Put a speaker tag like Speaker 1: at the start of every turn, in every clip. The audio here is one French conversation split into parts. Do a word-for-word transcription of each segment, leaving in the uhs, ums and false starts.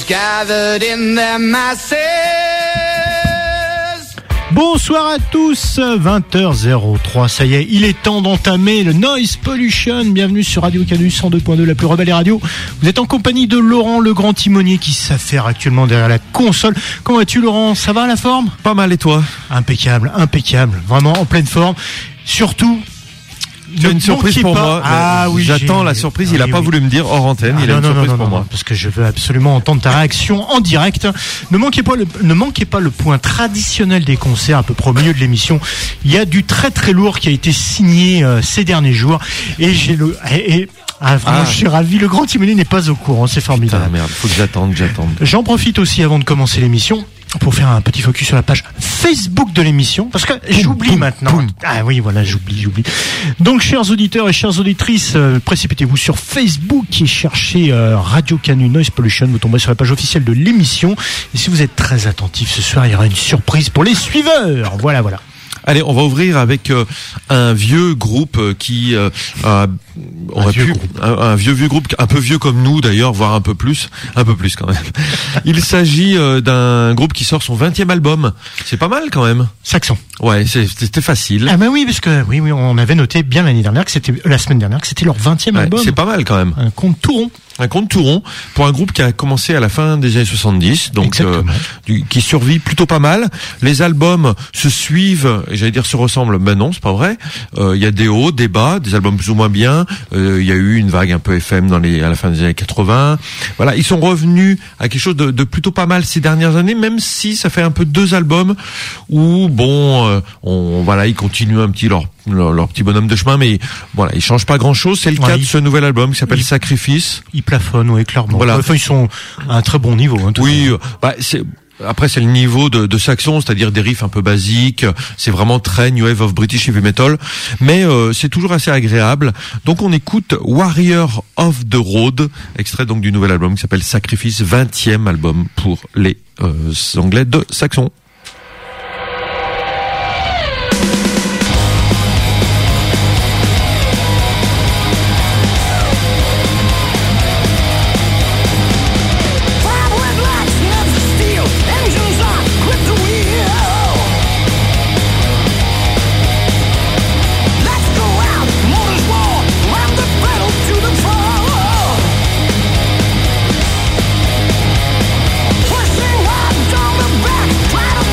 Speaker 1: gathered in their masses.
Speaker 2: Bonsoir à tous, vingt heures zéro trois, ça y est, il est temps d'entamer le Noise Pollution. Bienvenue sur Radio Canus cent deux point deux, la plus rebelle des radios. Vous êtes en compagnie de Laurent, le grand timonier qui s'affaire actuellement derrière la console. Comment vas-tu Laurent? Ça va la forme?
Speaker 3: Pas mal, et toi?
Speaker 2: Impeccable, impeccable, vraiment en pleine forme. Surtout,
Speaker 3: tu as une surprise pour pas. moi.
Speaker 2: Ah oui,
Speaker 3: j'attends
Speaker 2: j'ai...
Speaker 3: la surprise.
Speaker 2: Ah,
Speaker 3: il a
Speaker 2: oui,
Speaker 3: pas
Speaker 2: oui.
Speaker 3: voulu me dire hors antenne.
Speaker 2: Ah,
Speaker 3: il a
Speaker 2: non,
Speaker 3: une
Speaker 2: non,
Speaker 3: surprise
Speaker 2: non,
Speaker 3: pour
Speaker 2: non,
Speaker 3: moi.
Speaker 2: non, parce que je veux absolument entendre ta réaction en direct. Ne manquez pas le, ne manquez pas le point traditionnel des concerts, à peu près au milieu de l'émission. Il y a du très très lourd qui a été signé euh, ces derniers jours, et j'ai le, et, et ah, vraiment, ah. je suis ravi. Le grand timonier n'est pas au courant, c'est formidable.
Speaker 3: Putain, merde, faut que j'attende, que j'attende.
Speaker 2: J'en profite aussi avant de commencer l'émission pour faire un petit focus sur la page Facebook de l'émission, parce que j'oublie boum, maintenant. Boum. Ah oui, voilà, j'oublie, j'oublie. Donc, chers auditeurs et chères auditrices, euh, précipitez-vous sur Facebook et cherchez euh, Radio Canus Noise Pollution. Vous tomberez sur la page officielle de l'émission. Et si vous êtes très attentifs ce soir, il y aura une surprise pour les suiveurs. Voilà, voilà.
Speaker 3: Allez, on va ouvrir avec euh, un vieux groupe euh, qui euh, euh, aurait pu un, un vieux vieux groupe un peu vieux comme nous d'ailleurs, voire un peu plus, un peu plus quand même. Il s'agit euh, d'un groupe qui sort son vingtième album. C'est pas mal quand même.
Speaker 2: Saxon.
Speaker 3: Ouais, c'est, c'était facile.
Speaker 2: Ah ben oui, parce que oui, oui, on avait noté bien l'année dernière que c'était la semaine dernière que c'était leur vingtième
Speaker 3: ouais,
Speaker 2: album.
Speaker 3: C'est pas mal quand même.
Speaker 2: Un compte tout rond.
Speaker 3: Un compte tout rond pour un groupe qui a commencé à la fin des années soixante-dix, donc euh, du, qui survit plutôt pas mal. Les albums se suivent, et j'allais dire se ressemblent, ben non, c'est pas vrai. Il euh, y a des hauts, des bas, des albums plus ou moins bien. Il euh, y a eu une vague un peu F M dans les à la fin des années quatre-vingts. Voilà, ils sont revenus à quelque chose de, de plutôt pas mal ces dernières années, même si ça fait un peu deux albums où bon, euh, on voilà, ils continuent un petit leur Leur, leur petit bonhomme de chemin, mais voilà, ils changent pas grand chose. C'est le ouais, cas il, de ce nouvel album qui s'appelle il, Sacrifice.
Speaker 2: Ils plafonnent, oui, clairement.
Speaker 3: Voilà.
Speaker 2: Enfin, ils sont à un très bon niveau. Hein,
Speaker 3: oui, bah, c'est, après, c'est le niveau de, de Saxon, c'est-à-dire des riffs un peu basiques. C'est vraiment très New Wave of British Heavy Metal. Mais, euh, c'est toujours assez agréable. Donc, on écoute Warrior of the Road, extrait donc du nouvel album qui s'appelle Sacrifice, vingtième album pour les, euh, Anglais de Saxon.
Speaker 4: Pushing right down the back, try to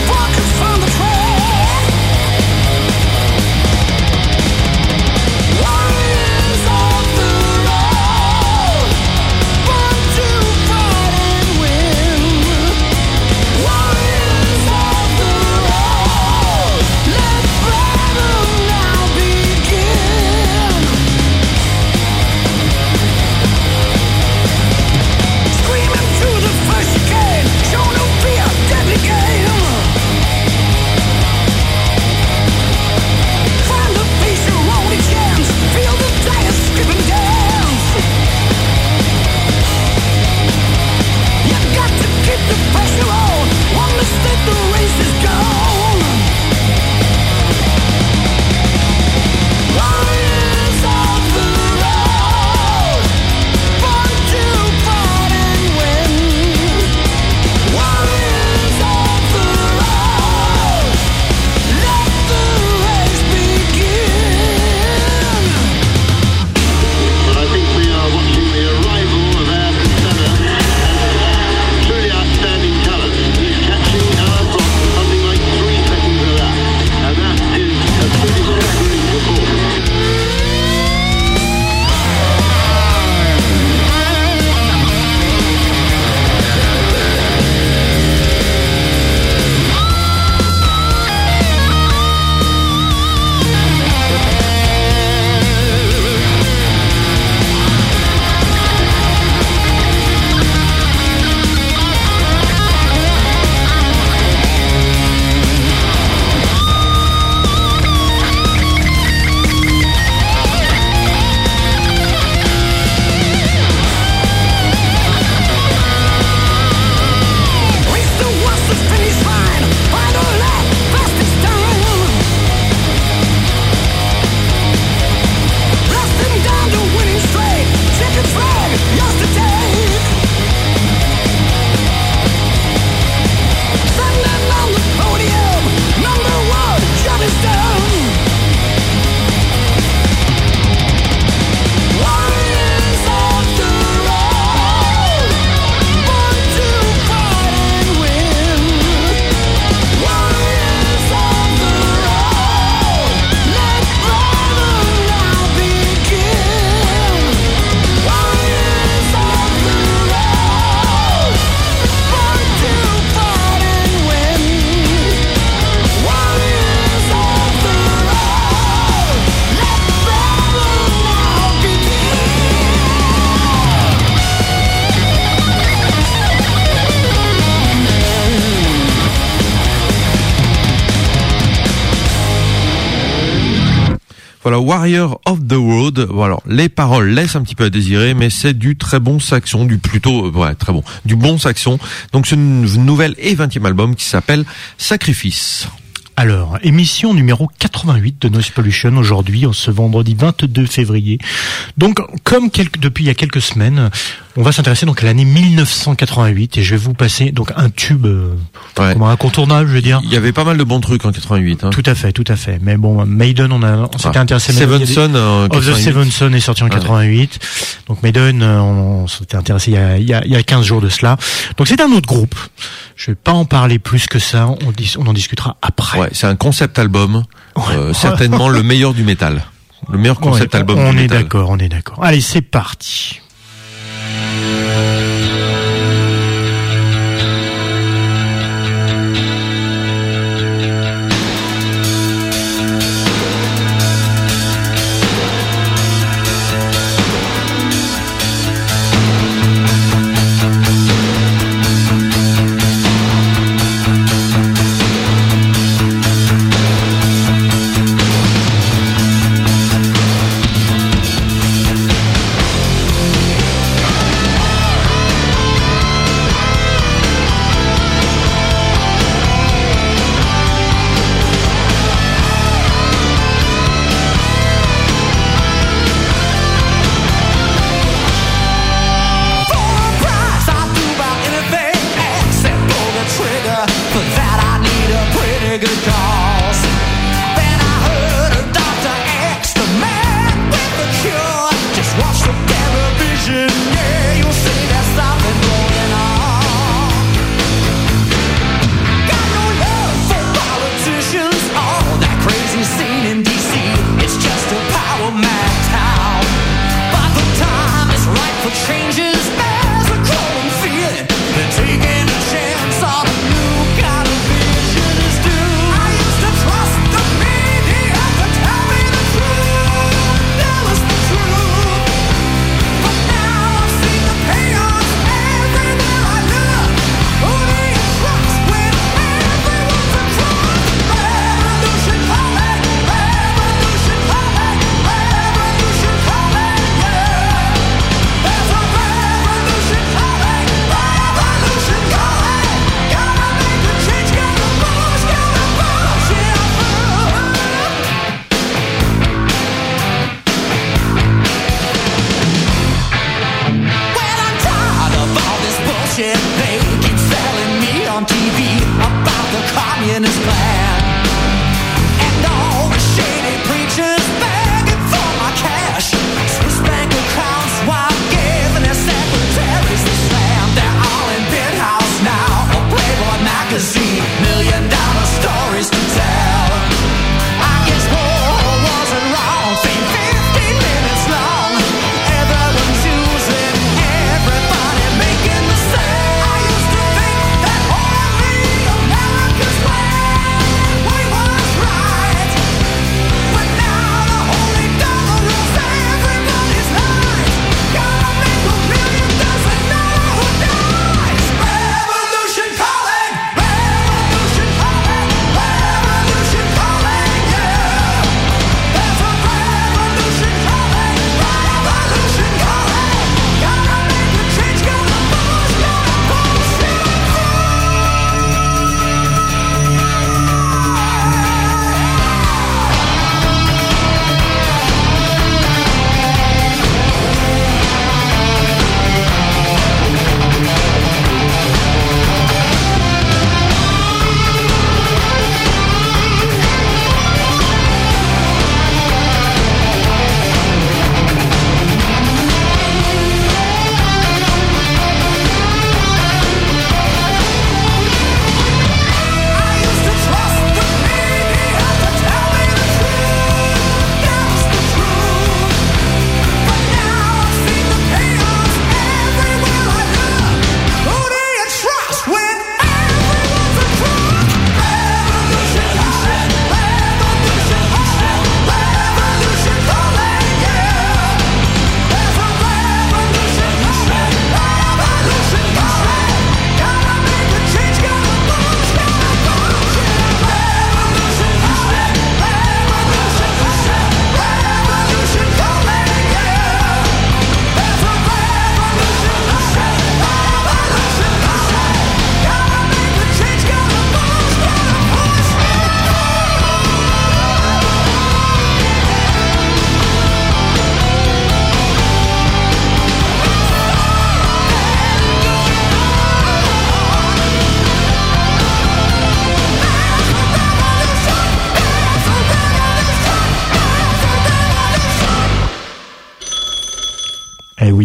Speaker 3: Voilà, Warrior of the Road. Voilà, les paroles laissent un petit peu à désirer, mais c'est du très bon saxon, du plutôt, euh, ouais, très bon, du bon saxon. Donc c'est une nouvelle et vingtième album qui s'appelle Sacrifice.
Speaker 2: Alors, émission numéro quatre-vingt-huit de Noise Pollution aujourd'hui, ce vendredi vingt-deux février. Donc, comme quelques, depuis il y a quelques semaines, on va s'intéresser donc à l'année mille neuf cent quatre-vingt-huit et je vais vous passer donc un tube euh, ouais. comme incontournable, je veux dire.
Speaker 3: Il y avait pas mal de bons trucs en quatre-vingt-huit. Hein.
Speaker 2: Tout à fait, tout à fait. Mais bon, Maiden, on a, on s'était ah. intéressé.
Speaker 3: Seven Son, euh,
Speaker 2: Of the Seven Son est sorti en quatre-vingt-huit. Ouais. Donc Maiden, on, on s'était intéressé il y a, il y a, il y a quinze jours de cela. Donc c'est un autre groupe. Je vais pas en parler plus que ça. On, dis, on en discutera après.
Speaker 3: Ouais, c'est un concept album,
Speaker 2: ouais.
Speaker 3: euh, certainement le meilleur du métal, le meilleur concept
Speaker 2: ouais,
Speaker 3: album
Speaker 2: on
Speaker 3: du
Speaker 2: est
Speaker 3: métal.
Speaker 2: On est d'accord, on est d'accord. Allez, c'est parti.
Speaker 4: Everybody's making the same. I used to think that only America's way.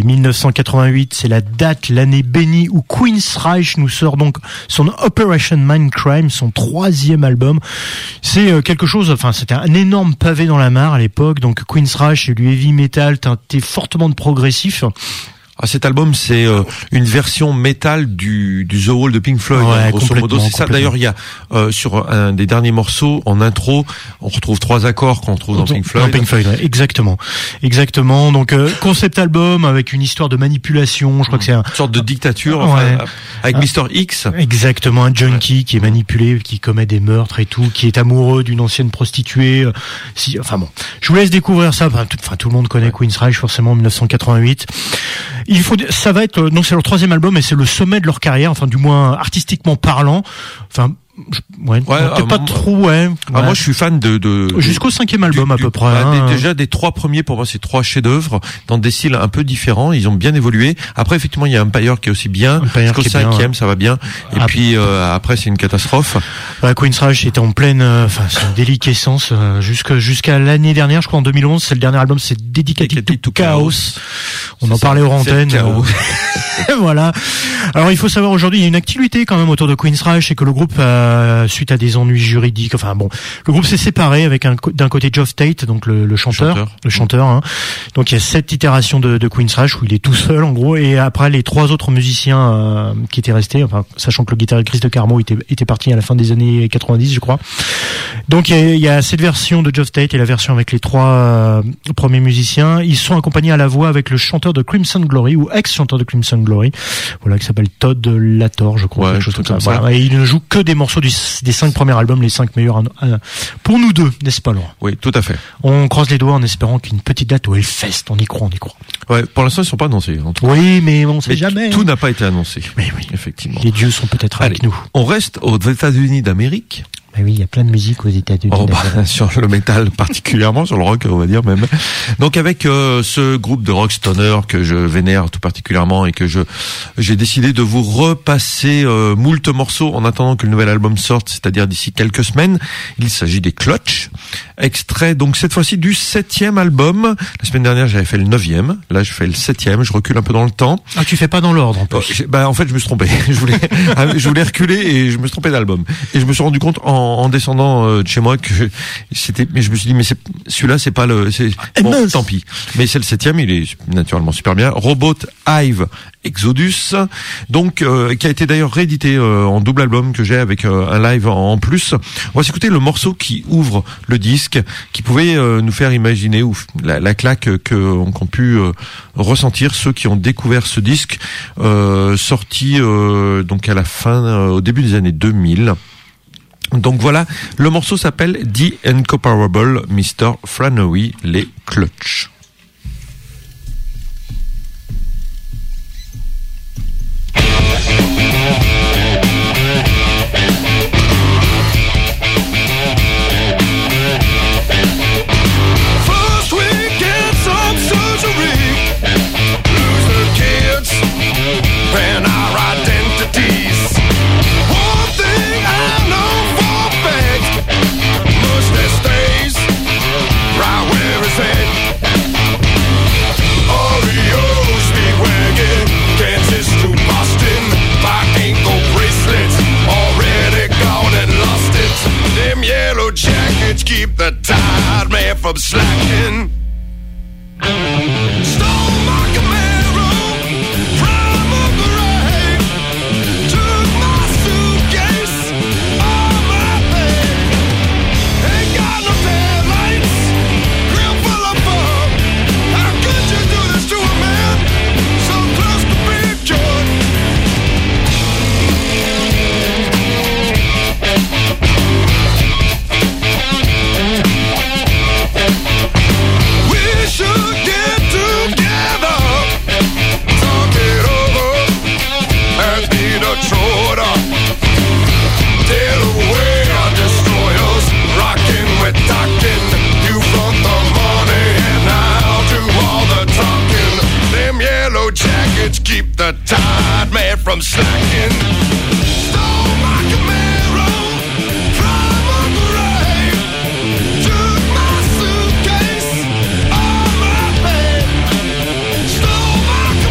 Speaker 2: dix-neuf cent quatre-vingt-huit, c'est la date, l'année bénie où Queensryche nous sort donc son Operation Mindcrime, son troisième album. C'est quelque chose, enfin c'était un énorme pavé dans la mare à l'époque, donc Queensryche et du heavy metal teinté fortement de progressif.
Speaker 3: Ah, cet album, c'est euh, une version métal du, du The Wall de Pink Floyd.
Speaker 2: Ouais,
Speaker 3: grosso modo, c'est ça. D'ailleurs, il y a euh, sur un des derniers morceaux, en intro, on retrouve trois accords qu'on trouve dans Pink Floyd.
Speaker 2: Dans Pink Floyd, ouais, exactement, exactement. Donc euh, concept album avec une histoire de manipulation. Je crois que c'est un,
Speaker 3: une sorte de dictature,
Speaker 2: ouais.
Speaker 3: enfin, avec ah, Mister X.
Speaker 2: Exactement, un junkie ouais. qui est manipulé, qui commet des meurtres et tout, qui est amoureux d'une ancienne prostituée. Euh, si, enfin bon, je vous laisse découvrir ça. Enfin, tout, enfin, tout le monde connaît ouais. Queensryche forcément en dix-neuf cent quatre-vingt-huit. Il faut, ça va être, donc c'est leur troisième album et c'est le sommet de leur carrière, enfin du moins artistiquement parlant. Enfin, je, ouais, ouais peut-être pas trop, ouais.
Speaker 3: Ah,
Speaker 2: ouais.
Speaker 3: Moi, je suis fan de, de
Speaker 2: jusqu'au cinquième album
Speaker 3: du,
Speaker 2: à peu
Speaker 3: du,
Speaker 2: près.
Speaker 3: Bah,
Speaker 2: hein.
Speaker 3: des, déjà des trois premiers, pour moi, c'est trois chefs-d'œuvre dans des styles un peu différents. Ils ont bien évolué. Après, effectivement, il y a Empire qui est aussi bien. Empire jusqu'au cinquième, bien, ouais. ça va bien. Et après, puis euh, après, c'est une catastrophe.
Speaker 2: Ouais, Queensryche était en pleine, enfin, euh, c'est une déliquescence euh, jusqu'à jusqu'à l'année dernière, je crois en deux mille onze. C'est le dernier album, c'est Dedicated to, to Chaos. Chaos. On c'est en ça, parlait aux antennes. Euh, voilà. Alors, il faut savoir aujourd'hui, il y a une activité quand même autour de Queensryche et que le groupe, euh, suite à des ennuis juridiques, enfin bon, le groupe s'est séparé avec un, d'un côté Geoff Tate, donc le, le chanteur, chanteur. le chanteur. Hein. Donc il y a sept itérations de, de Queensryche où il est tout seul en gros, et après les trois autres musiciens euh, qui étaient restés, enfin sachant que le guitariste Chris de Carmo était, était parti à la fin des années quatre-vingt-dix, je crois. Donc il y a, il y a cette version de Geoff Tate et la version avec les trois euh, premiers musiciens. Ils sont accompagnés à la voix avec le chanteur de Crimson Glory ou ex-chanteur de Crimson Glory, voilà, qui s'appelle Todd Lator, je crois,
Speaker 3: ouais,
Speaker 2: quelque chose comme ça.
Speaker 3: ça.
Speaker 2: Voilà. Et il ne joue que des morceaux du, des cinq premiers albums, les cinq meilleurs pour nous deux, n'est-ce pas, Laurent?
Speaker 3: Oui, tout à fait.
Speaker 2: On croise les doigts en espérant qu'une petite date au Hellfest, on y croit, on y croit.
Speaker 3: Ouais, pour l'instant, ils sont pas annoncés. En tout cas.
Speaker 2: Oui, mais on sait mais jamais.
Speaker 3: Tout n'a pas été annoncé.
Speaker 2: Mais oui,
Speaker 3: effectivement.
Speaker 2: Les dieux sont peut-être
Speaker 3: Allez,
Speaker 2: avec nous.
Speaker 3: On reste aux États-Unis d'Amérique.
Speaker 2: Mais oui, il y a plein de musique aux États-Unis.
Speaker 3: Oh, bah, sur le métal particulièrement, sur le rock, on va dire même. Donc avec euh, ce groupe de rock stoner que je vénère tout particulièrement et que je j'ai décidé de vous repasser euh, moult morceaux en attendant que le nouvel album sorte, c'est-à-dire d'ici quelques semaines. Il s'agit des Clutch, extrait donc cette fois-ci du septième album. La semaine dernière, j'avais fait le neuvième. Là, je fais le septième. Je recule un peu dans le temps.
Speaker 2: Ah, tu fais pas dans l'ordre en plus.
Speaker 3: Oh, bah en fait, je me suis trompé. je voulais je voulais reculer et je me suis trompé d'album. Et je me suis rendu compte en en descendant euh, de chez moi que c'était, mais je me suis dit mais c'est celui-là c'est pas le, c'est bon, mince. Tant pis. Mais c'est le septième, il est naturellement super bien. Robot Hive Exodus, donc euh, qui a été d'ailleurs réédité euh, en double album que j'ai avec euh, un live en, en plus. On va s'écouter le morceau qui ouvre le disque, qui pouvait euh, nous faire imaginer ou la, la claque que qu'ont pu euh, ressentir ceux qui ont découvert ce disque euh, sorti euh, donc à la fin, euh, au début des années deux mille. Donc voilà, le morceau s'appelle The Incomparable mister Flannery, les Clutch.
Speaker 4: Keep the tide man from slacking. Stole my Camaro from a grave. Took my suitcase on my bed. Ain't got no taillights, grill full of fun. How could you do this to a man so close to being cured? Keep the tide man from slacking. Stole my Camaro from a grave. Took my suitcase on my bed. Stole my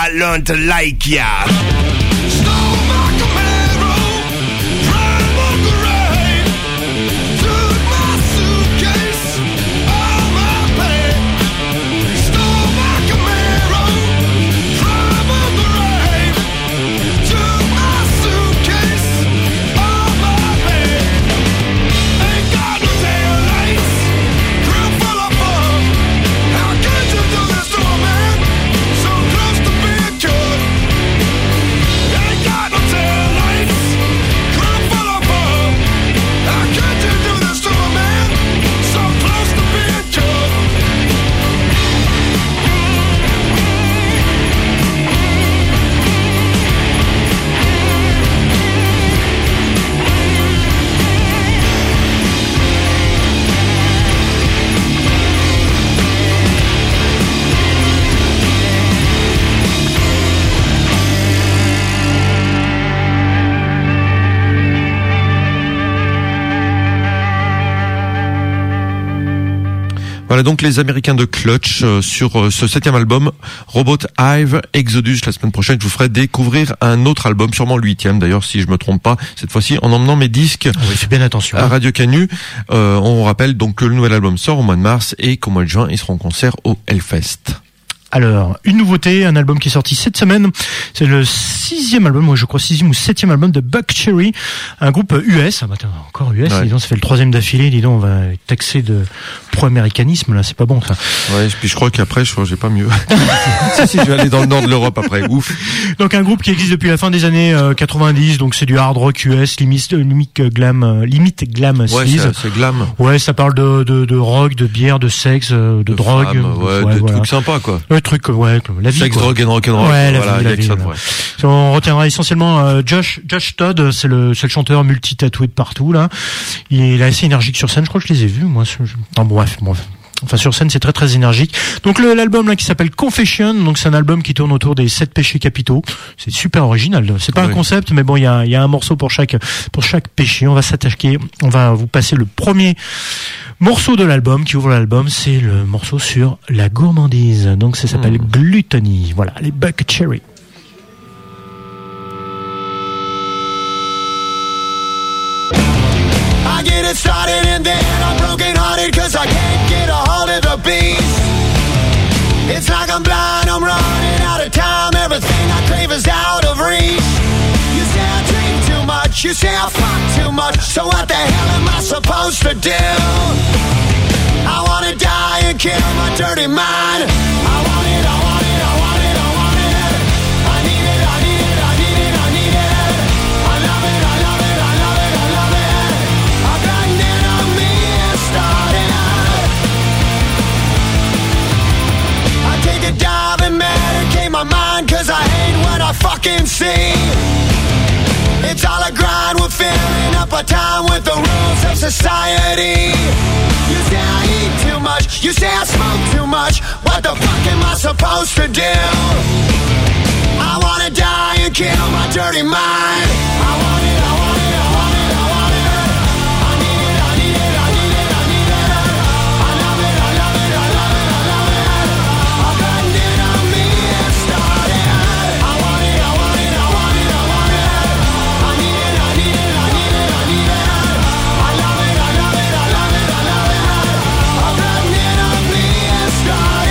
Speaker 4: I learned to like ya. Stole my Camaro, primal grade, took my suitcase, all my pay. Stole my Camaro, primal grade, took my suitcase, all my pay. Ain't got no taillights, grill full of fun. How could you do this to a man so close to being cured? Ain't got no taillights, grill full of fun. How could you do this to a man so close to being cured?
Speaker 3: Voilà donc les Américains de Clutch euh, sur euh, ce septième album Robot Hive Exodus. La semaine prochaine, je vous ferai découvrir un autre album, sûrement le huitième d'ailleurs, si je me trompe pas, cette fois-ci en emmenant mes disques
Speaker 2: Oui, fais bien attention.
Speaker 3: à Radio Canu. Euh, on rappelle donc que le nouvel album sort au mois de mars et qu'au mois de juin, ils seront en concert au Hellfest.
Speaker 2: Alors, une nouveauté, un album qui est sorti cette semaine, c'est le sixième album, moi je crois sixième ou septième album de Buckcherry, un groupe U S, ah bah attends, encore U S,
Speaker 3: Ouais.
Speaker 2: dis donc, ça fait le troisième d'affilée, dis donc, on va être taxé de pro-américanisme, là, c'est pas bon ça.
Speaker 3: Ouais, puis je crois qu'après, je crois que j'ai pas mieux. si, si, je vais aller dans le nord de l'Europe après, ouf.
Speaker 2: Donc un groupe qui existe depuis la fin des années euh, quatre-vingt-dix, donc c'est du hard rock U S, limite, limite glam, euh, limite glam
Speaker 3: Ouais,
Speaker 2: sleaze.
Speaker 3: c'est, c'est glam.
Speaker 2: Ouais, ça parle de, de, de rock, de bière, de sexe, euh, de,
Speaker 3: De
Speaker 2: drogue.
Speaker 3: femmes, ouais,
Speaker 2: ouais,
Speaker 3: de
Speaker 2: voilà.
Speaker 3: trucs sympas, quoi.
Speaker 2: Le truc, ouais, la vie.
Speaker 3: Sex,
Speaker 2: quoi.
Speaker 3: drogue and rock'n'roll.
Speaker 2: Ouais, la
Speaker 3: voilà,
Speaker 2: vie,
Speaker 3: il y a
Speaker 2: la
Speaker 3: que
Speaker 2: vie,
Speaker 3: ça de
Speaker 2: voilà.
Speaker 3: vrai.
Speaker 2: On retiendra essentiellement euh, Josh Josh Todd, c'est le c'est le chanteur multi-tatoué de partout là. Il est assez énergique sur scène, je crois que je les ai vus moi. Je... Non, bon, bref, bon, enfin sur scène c'est très très énergique. Donc le, l'album là qui s'appelle Confession, donc c'est un album qui tourne autour des sept péchés capitaux. C'est super original. C'est pas
Speaker 3: Oui.
Speaker 2: un concept, mais bon il y a il y a un morceau pour chaque pour chaque péché. On va s'attaquer, on va vous passer le premier morceau de l'album qui ouvre l'album, c'est le morceau sur la gourmandise. Donc ça s'appelle
Speaker 3: Hmm.
Speaker 2: Gluttony. Voilà, les Buckcherry.
Speaker 4: I get it started and then I'm broken hearted cause I can't get a hold of the beast. It's like I'm blind, I'm running out of time. Everything I crave is out of reach. You say I drink too much, you say I fuck too much. So what the hell am I supposed to do? I wanna die and kill my dirty mind. I want it, I want it, I want it, I want it. I need it, I need it, I need it, I need it. I love it, I love it, I love it, I love it. I've got an enemy started. I take a dive and medicate my mind cause I hate what I fucking see. It's all a grind, we're filling up our time with the rules of society. You say I eat too much, you say I smoke too much. What the fuck am I supposed to do? I wanna die and kill my dirty mind. I want it, I want it, I want it, I want it. I need it, I need it, I need it, I need it. I love it, I love it, I love it, I love it. I've got an enemy started. I want it, I want it, I want it, I want it. I need it, I need it, I need it, I need it. I love it, I love it, I love it, I love it. I've got an enemy started.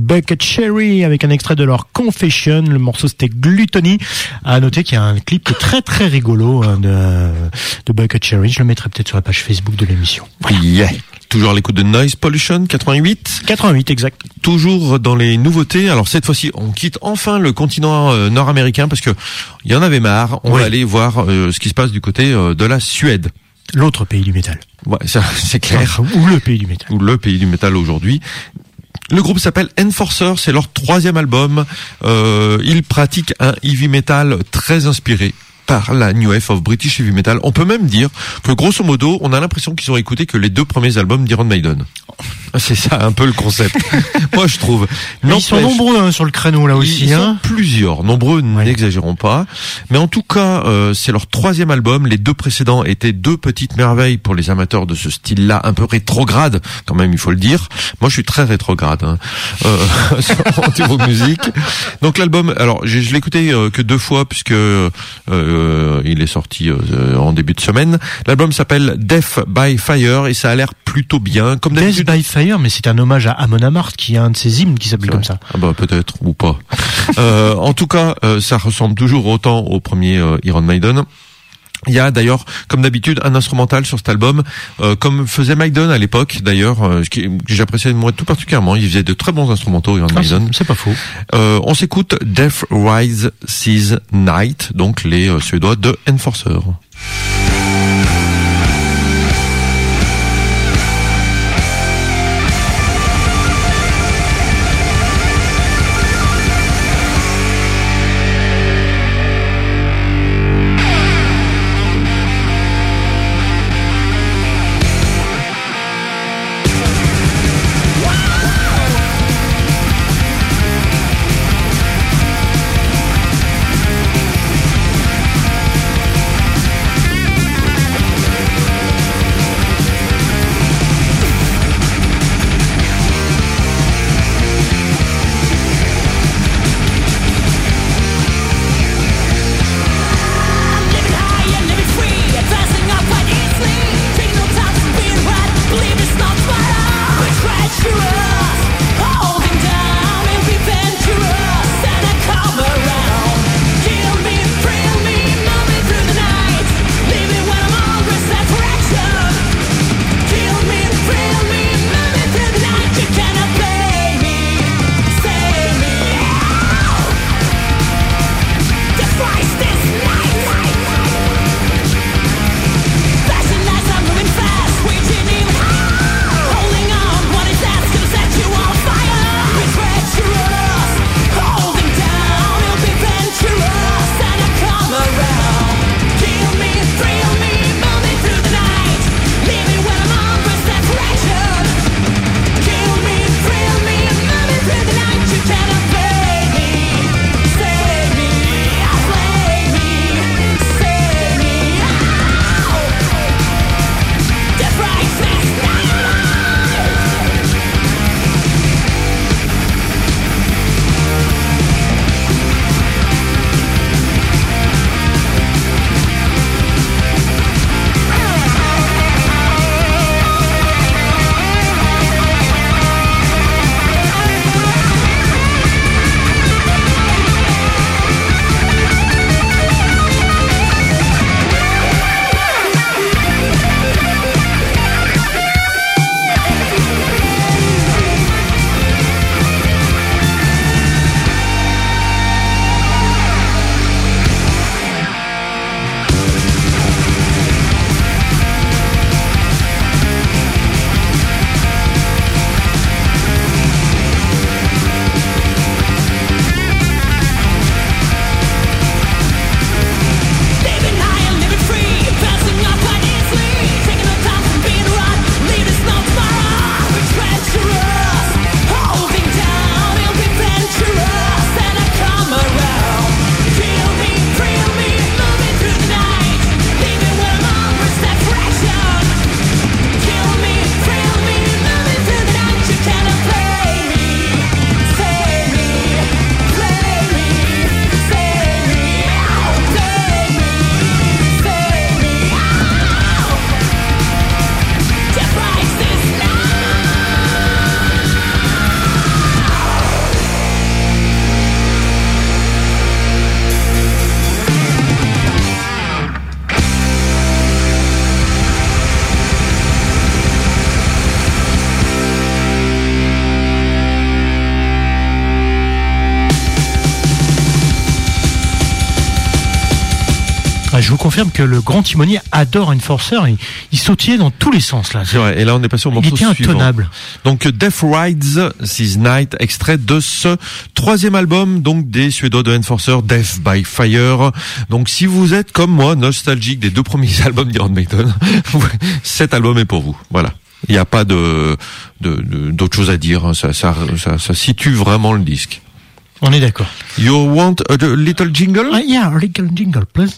Speaker 2: Bucket Cherry avec un extrait de leur Confession. Le morceau c'était Gluttony. À noter qu'il y a un clip très très rigolo hein, de, de Bucket Cherry. Je le mettrai peut-être sur la page Facebook de l'émission. Voilà.
Speaker 3: Yeah. Toujours à l'écoute de Noise Pollution quatre-vingt-huit.
Speaker 2: quatre-vingt-huit, exact.
Speaker 3: Toujours dans les nouveautés. Alors cette fois-ci, on quitte enfin le continent euh, nord-américain parce que il y en avait marre. On
Speaker 2: oui.
Speaker 3: va aller voir euh, ce qui se passe du côté euh, de la Suède.
Speaker 2: L'autre pays du métal.
Speaker 3: Ouais, ça c'est clair.
Speaker 2: Enfin, ou le pays du métal.
Speaker 3: Ou le pays du métal aujourd'hui. Le groupe s'appelle Enforcer, c'est leur troisième album. Euh, ils pratiquent un heavy metal très inspiré par la New Wave of British Heavy Metal. On peut même dire que grosso modo, on a l'impression qu'ils ont écouté que les deux premiers albums d'Iron Maiden. C'est ça un peu le concept. Moi je trouve.
Speaker 2: Ils sont nombreux hein, sur le créneau là aussi.
Speaker 3: Ils
Speaker 2: hein.
Speaker 3: sont plusieurs, nombreux, ouais. N'exagérons pas. Mais en tout cas, euh, c'est leur troisième album. Les deux précédents étaient deux petites merveilles pour les amateurs de ce style-là, un peu rétrograde, quand même, il faut le dire. Moi, je suis très rétrograde hein, euh, au niveau musique. Donc l'album, alors je, je l'ai écouté euh, que deux fois puisque euh, euh, il est sorti euh, en début de semaine. L'album s'appelle Death by Fire et ça a l'air plutôt bien. Comme
Speaker 2: Death by Fire, mais c'est un hommage à Amon Amarth qui a un de ses hymnes qui s'appelle comme ça.
Speaker 3: Ah bah peut-être ou pas. euh, en tout cas, euh, ça ressemble toujours autant au premier euh, Iron Maiden. Il y a d'ailleurs, comme d'habitude, un instrumental sur cet album, euh, comme faisait Maiden à l'époque. D'ailleurs, euh, ce qui, que j'appréciais moi tout particulièrement. Il faisait de très bons instrumentaux, Iron
Speaker 2: ah,
Speaker 3: Maiden.
Speaker 2: C'est, c'est pas faux.
Speaker 3: Euh, on s'écoute Death Rise Seas Night, donc les euh, Suédois de Enforcer.
Speaker 4: Wow!
Speaker 2: Ah, je vous confirme que le grand timonier adore Enforcer. Il, il sautillait dans tous les sens là.
Speaker 3: C'est vrai. Et là, on est passé au morceau
Speaker 2: Il était
Speaker 3: suivant.
Speaker 2: intenable.
Speaker 3: Donc Death Rides This Night, extrait de ce troisième album, donc des Suédois de Enforcer, Death by Fire. Donc si vous êtes comme moi nostalgique des deux premiers albums d'Iron Maiden, cet album est pour vous. Voilà. Il n'y a pas de, de, de d'autre chose à dire. Ça, ça, ça, ça situe vraiment le disque.
Speaker 2: On est d'accord.
Speaker 3: You want a little jingle?
Speaker 2: Ah, yeah, a little jingle, please.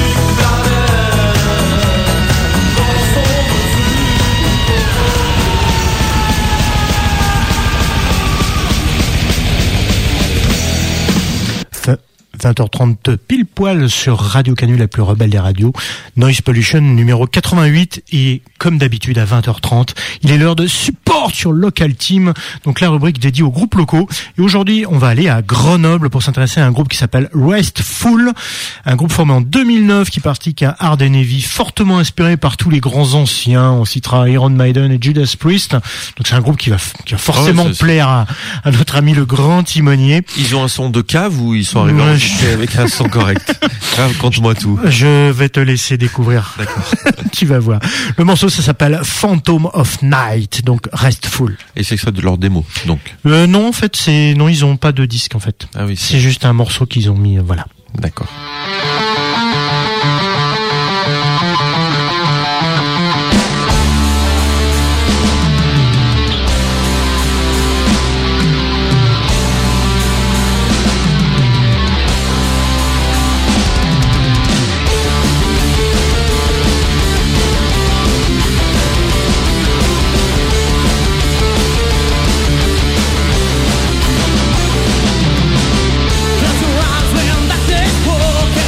Speaker 2: vingt heures trente pile poil sur Radio Canu, la plus rebelle des radios. Noise Pollution numéro quatre-vingt-huit, et comme d'habitude à vingt heures trente, il est l'heure de support sur Local Team, donc la rubrique dédiée aux groupes locaux. Et aujourd'hui, on va aller à Grenoble pour s'intéresser à un groupe qui s'appelle Restful, un groupe formé en deux mille neuf qui pratique un hard and heavy fortement inspiré par tous les grands anciens. On citera Iron Maiden et Judas Priest. Donc c'est un groupe qui va, qui va forcément
Speaker 3: ouais,
Speaker 2: plaire à, à notre ami le grand timonier.
Speaker 3: Ils ont un son de cave ou ils sont arrivés
Speaker 2: Ouais,
Speaker 3: en avec un son correct? Raconte-moi tout.
Speaker 2: Je vais te laisser découvrir.
Speaker 3: D'accord.
Speaker 2: Tu vas voir. Le morceau, ça s'appelle Phantom of Night, donc Restful.
Speaker 3: Et c'est extrait de leur démo, donc.
Speaker 2: Euh, non, en fait, c'est non, ils ont pas de disque en fait.
Speaker 3: Ah oui.
Speaker 2: C'est juste un morceau qu'ils ont mis, euh, voilà.
Speaker 3: D'accord.
Speaker 4: Close your eyes when that day broke.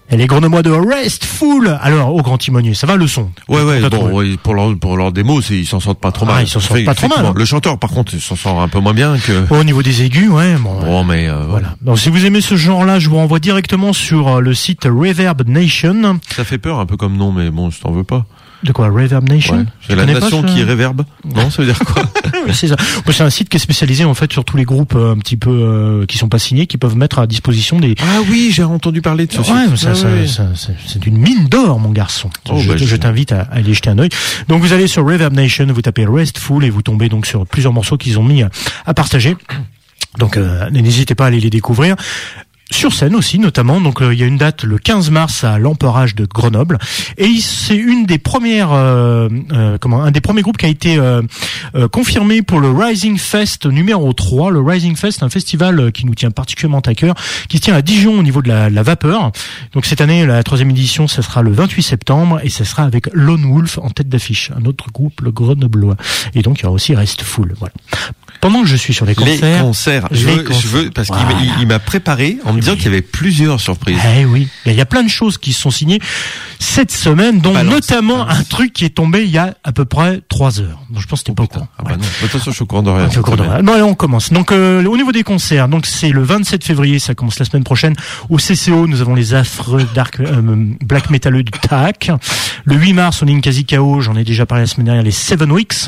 Speaker 2: Et les Grenoblois de Restful. Alors, au Grand Timonier, ça va le son?
Speaker 3: Ouais, ouais, bon, ouais, pour leur, pour leur démo, c'est, ils s'en sortent pas trop
Speaker 2: Ah,
Speaker 3: mal.
Speaker 2: ils s'en sortent pas trop mal, hein.
Speaker 3: Le chanteur, par contre, il s'en sort un peu moins bien que...
Speaker 2: Au niveau des aigus, ouais, bon.
Speaker 3: Bon, mais, euh,
Speaker 2: Voilà. Donc, si vous aimez ce genre-là, je vous renvoie directement sur euh, le site Reverb Nation.
Speaker 3: Ça fait peur un peu comme nom, mais bon, je t'en veux pas.
Speaker 2: De quoi? Reverb Nation?
Speaker 3: Ouais.
Speaker 2: Tu
Speaker 3: C'est la
Speaker 2: connais pas
Speaker 3: nation
Speaker 2: ce-
Speaker 3: qui réverbe. Non, ça veut dire quoi?
Speaker 2: Oui, c'est ça. Bon, c'est un site qui est spécialisé en fait sur tous les groupes euh, un petit peu euh, qui sont pas signés, qui peuvent mettre à disposition des.
Speaker 3: Ah oui, j'ai entendu parler de ce
Speaker 2: Ouais,
Speaker 3: site.
Speaker 2: mais ça,
Speaker 3: Ah
Speaker 2: ça,
Speaker 3: oui.
Speaker 2: ça, c'est, c'est une mine d'or, mon garçon.
Speaker 3: Oh,
Speaker 2: je,
Speaker 3: bah,
Speaker 2: je
Speaker 3: je-
Speaker 2: t'invite à, à aller jeter un œil. Donc vous allez sur Reverb Nation, vous tapez Restful et vous tombez donc sur plusieurs morceaux qu'ils ont mis à, à partager. Donc euh, n'hésitez pas à aller les découvrir. Sur scène aussi, notamment. Donc euh, il y a une date le quinze mars à l'Emperage de Grenoble, et il- c'est une des premières, euh, euh, comment, un des premiers groupes qui a été euh, euh, confirmé pour le Rising Fest numéro trois. Le Rising Fest, un festival euh, qui nous tient particulièrement à cœur, qui se tient à Dijon au niveau de la, la vapeur. Donc cette année, la troisième édition, ça sera le vingt-huit septembre, et ça sera avec Lone Wolf en tête d'affiche, un autre groupe, le Grenoblois. Et donc il y aura aussi Restful. Voilà. Pendant que je suis sur les concerts,
Speaker 3: Les concerts. Je
Speaker 2: les
Speaker 3: veux, je veux, parce qu'il
Speaker 2: Voilà.
Speaker 3: m'a- il, il m'a préparé en me disant qu'il y avait plusieurs surprises.
Speaker 2: Eh oui, il y a plein de choses qui sont signées cette semaine, dont
Speaker 3: Balance,
Speaker 2: notamment
Speaker 3: balance.
Speaker 2: un truc qui est tombé il y a à peu près trois heures. Donc je pense que t'es pas au courant.
Speaker 3: Ah bah non. De toute façon, je suis au courant de rien.
Speaker 2: Ah, au cours de-
Speaker 3: Très bien.
Speaker 2: Bon, allez, on commence. Donc, euh, au niveau des concerts, donc c'est le vingt-sept février, ça commence la semaine prochaine. Au C C O, nous avons les affreux dark euh, black metaleux de T A C. Le huit mars, au Ninkasi K O, j'en ai déjà parlé la semaine dernière, les Seven Weeks.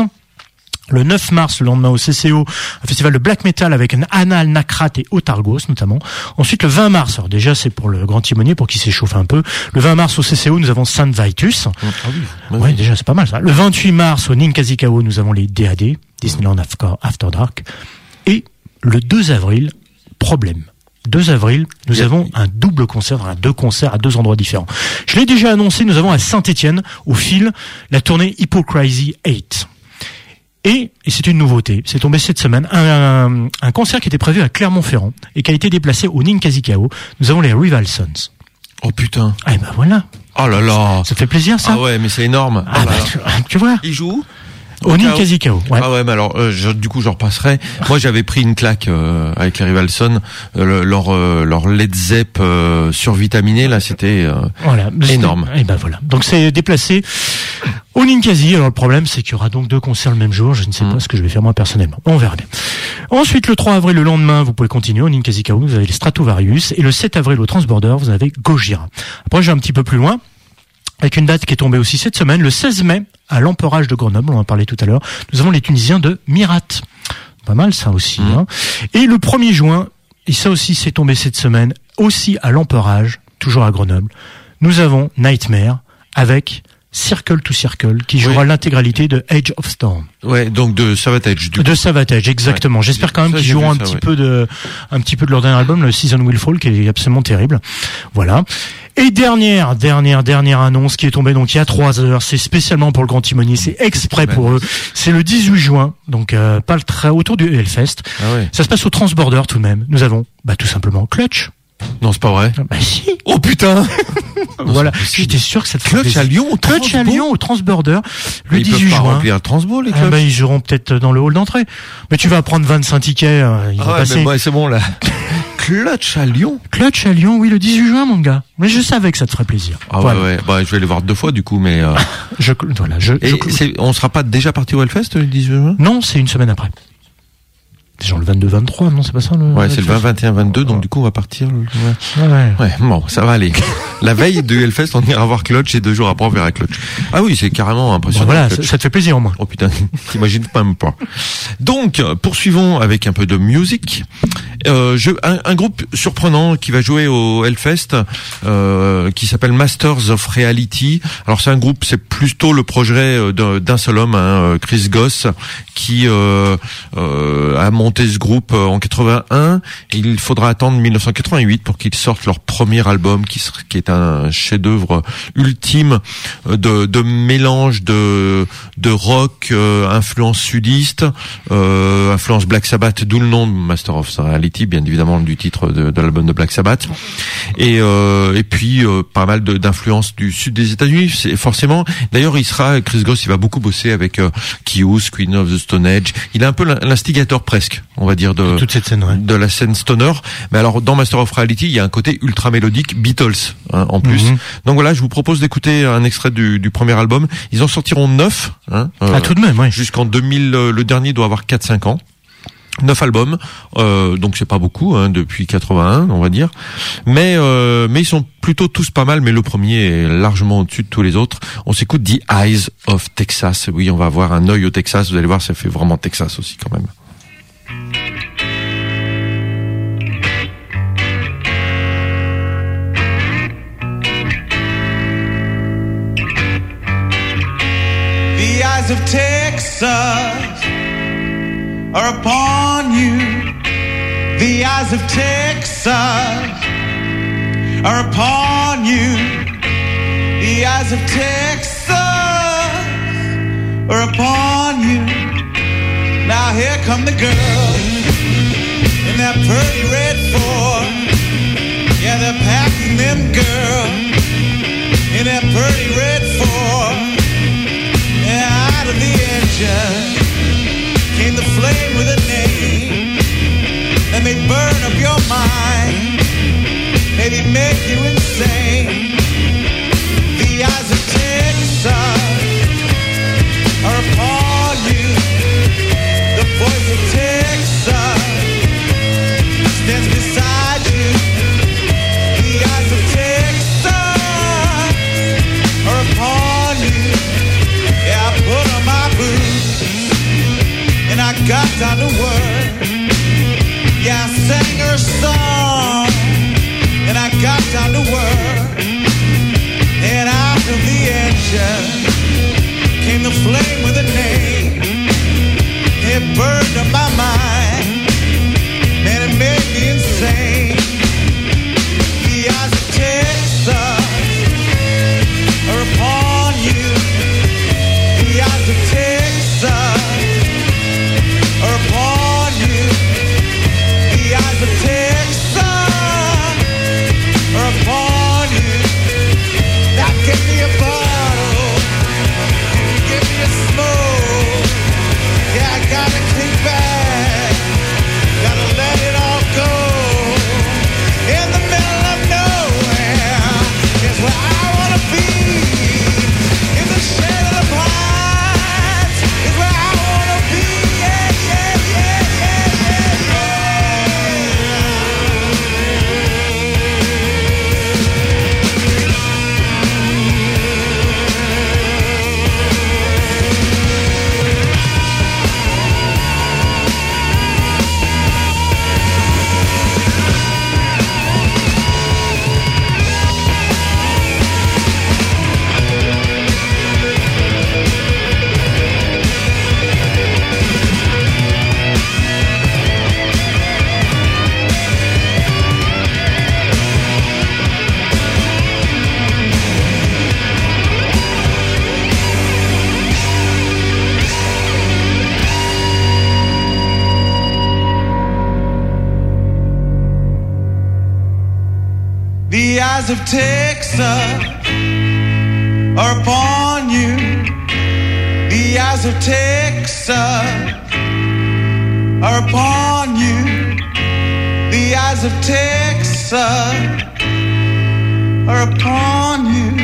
Speaker 2: Le neuf mars, le lendemain au C C O, un festival de black metal avec un Anal, Nakrat et Otargos notamment. Ensuite, le vingt mars, alors déjà c'est pour le Grand Timonier pour qu'il s'échauffe un peu. Le vingt mars au C C O, nous avons Saint Vitus.
Speaker 3: Ah oui. Bah
Speaker 2: Ouais,
Speaker 3: oui.
Speaker 2: déjà c'est pas mal ça. Le vingt-huit mars au Ninkasi K O, nous avons les D A D, Disneyland After After Dark. Et le deux avril, problème. deux avril, nous
Speaker 3: Il y a-
Speaker 2: avons un double concert, enfin, deux concerts à deux endroits différents. Je l'ai déjà annoncé, nous avons à Saint-Étienne, au fil, la tournée Hypocrisy huit. Et, et c'est une nouveauté, c'est tombé cette semaine, un, un, un concert qui était prévu à Clermont-Ferrand et qui a été déplacé au Ninkasi K O. Nous avons les Rival Sons.
Speaker 3: Oh putain.
Speaker 2: Ah, et ben voilà,
Speaker 3: Oh là là.
Speaker 2: ça fait plaisir ça.
Speaker 3: Ah ouais, mais c'est énorme.
Speaker 2: Ah,
Speaker 3: Ah
Speaker 2: bah,
Speaker 3: bah,
Speaker 2: tu, tu vois,
Speaker 3: il joue
Speaker 2: au Ninkasi K O. Ouais.
Speaker 3: Ah ouais, mais alors euh, je- du coup je repasserai. Moi j'avais pris une claque euh, avec les Rivalson, euh, le- leur euh, leur Led Zepp euh, survitaminé là, c'était euh,
Speaker 2: Voilà.
Speaker 3: énorme.
Speaker 2: Et ben voilà. Donc c'est déplacé au Ninkasi. Alors le problème c'est qu'il y aura donc deux concerts le même jour. Je ne sais
Speaker 3: Mm.
Speaker 2: pas ce que je vais faire moi personnellement. On verra bien. Ensuite le trois avril, le lendemain, vous pouvez continuer au Ninkasi K O. Vous avez les Stratovarius. Et le sept avril au Transborder, vous avez Gojira. Après j'ai un petit peu plus loin, avec une date qui est tombée aussi cette semaine, le seize mai, à l'Emperage de Grenoble, on en parlait tout à l'heure, nous avons les Tunisiens de Mirat. Pas mal ça aussi.
Speaker 3: Mmh.
Speaker 2: Hein. Et le premier juin, et ça aussi c'est tombé cette semaine, aussi à l'Emperage, toujours à Grenoble, nous avons Nightmare avec Circle to Circle, qui jouera
Speaker 3: Oui.
Speaker 2: l'intégralité de Age of Storm.
Speaker 3: Ouais, donc de Savatage du coup.
Speaker 2: De Savatage, exactement.
Speaker 3: Ouais.
Speaker 2: J'espère quand même
Speaker 3: Ça,
Speaker 2: qu'ils
Speaker 3: j'ai
Speaker 2: joueront
Speaker 3: vu
Speaker 2: un
Speaker 3: ça,
Speaker 2: petit
Speaker 3: ouais.
Speaker 2: peu de, un petit peu de leur dernier album, le Season Will Fall, qui est absolument terrible. Voilà. Et dernière, dernière, dernière annonce qui est tombée donc il y a trois heures. C'est spécialement pour le Grand Timonier. C'est exprès pour eux. C'est le dix-huit juin. Donc, euh, pas le très autour du Hellfest.
Speaker 3: Ah ouais.
Speaker 2: Ça se passe au Transborder tout de même. Nous avons, bah, tout simplement Clutch.
Speaker 3: Non, c'est pas vrai.
Speaker 2: Bah, si.
Speaker 3: Oh putain.
Speaker 2: Voilà. J'étais sûr que ça te ferait
Speaker 3: Clutch à
Speaker 2: plaisir.
Speaker 3: Lyon, au
Speaker 2: Clutch à
Speaker 3: Transbo.
Speaker 2: Lyon au Transborder. Le
Speaker 3: Ils peuvent
Speaker 2: dix-huit
Speaker 3: pas
Speaker 2: juin.
Speaker 3: remplir un transbo les
Speaker 2: Ah
Speaker 3: clubs.
Speaker 2: bah, ils joueront peut-être dans le hall d'entrée. Mais tu vas prendre vingt-cinq tickets, euh, ils vont
Speaker 3: Ah ouais,
Speaker 2: passer.
Speaker 3: mais ouais, c'est bon là. Clutch à Lyon.
Speaker 2: Clutch à Lyon, oui, le dix-huit juin, mon gars. Mais je savais que ça te ferait plaisir.
Speaker 3: Ah
Speaker 2: Voilà.
Speaker 3: ouais, ouais. Bah je vais les voir deux fois du coup, mais. Euh...
Speaker 2: Je, voilà, je,
Speaker 3: Et
Speaker 2: je-
Speaker 3: c'est, on sera pas déjà parti au Hellfest le dix-huit juin?
Speaker 2: non, c'est une semaine après. C'est genre le vingt-deux vingt-trois, non, c'est pas ça, le,
Speaker 3: Ouais, c'est le vingt, vingt et un, vingt-deux, donc du coup on va partir. le- Ouais.
Speaker 2: Ouais, ouais.
Speaker 3: Ouais, bon, ça va aller. La veille du Hellfest, on ira voir Clutch et deux jours après on verra Clutch. Ah oui, c'est carrément
Speaker 2: Bon,
Speaker 3: impressionnant.
Speaker 2: voilà,
Speaker 3: Clutch.
Speaker 2: ça, ça te fait plaisir au moins.
Speaker 3: Oh putain, t'imagines même pas. Donc, poursuivons avec un peu de musique. Euh, je, un, un groupe surprenant qui va jouer au Hellfest, euh, qui s'appelle Masters of Reality. Alors c'est un groupe, c'est plutôt le projet d'un, d'un seul homme, hein, Chris Goss, qui euh, euh, a monté ce groupe en quatre-vingt-un. Il faudra attendre mille neuf cent quatre-vingt-huit pour qu'ils sortent leur premier album, qui, ser- qui est un chef-d'œuvre ultime de, de mélange de, de rock, euh, influence sudiste, euh, influence Black Sabbath, d'où le nom de Master of Reality. Reality, bien évidemment du titre de, de l'album de Black Sabbath, et euh, et puis euh, pas mal de, d'influences du sud des États-Unis, c'est forcément. D'ailleurs, il sera Chris Goss, il va beaucoup bosser avec euh, Kyuss, Queen of the Stone Age. Il est un peu l'instigateur presque, on va dire, de,
Speaker 2: de toute cette scène, ouais.
Speaker 3: de la scène stoner. Mais alors dans Master of Reality, il y a un côté ultra mélodique Beatles hein, en plus. Mm-hmm. Donc voilà, je vous propose d'écouter un extrait du, du premier album. Ils en sortiront neuf. Hein, euh,
Speaker 2: ah tout de même, oui.
Speaker 3: Jusqu'en deux mille, le dernier doit avoir quatre cinq ans. Neuf albums, euh, donc c'est pas beaucoup hein, depuis quatre-vingt-un, on va dire. Mais euh, mais ils sont plutôt tous pas mal. Mais le premier est largement au-dessus de tous les autres. On s'écoute The Eyes of Texas. Oui, on va avoir un œil au Texas. Vous allez voir, ça fait vraiment Texas aussi quand même.
Speaker 4: The eyes of Texas are upon you. The eyes of Texas are upon you. The eyes of Texas are upon you. Now here come the girls in that pretty red Ford. Yeah, they're packing them girls in that pretty red Ford. Yeah, out of the engine came the flame with a name that may burn up your mind, maybe make you insane. The eyes of Texas are upon you. The voice of Texas stands beside you. The eyes of Texas are upon you. Yeah, I put on my boots and I got down to work. Yeah, I sang her song and I got down to work. And out of the engine came the flame with a name. It burned up my mind and it made me insane. The eyes of Texas are upon you. The eyes of Texas are upon you. The eyes of Texas are upon you. Now give me a bottle, give me a smoke. Yeah, I gotta kick back, gotta let it all go. In the middle of nowhere is where I wanna be. In the shade of the pines is where I wanna be. Yeah, yeah, yeah, yeah, yeah, The eyes of Texas are upon you. The eyes of Texas are upon you. The eyes of Texas are upon you.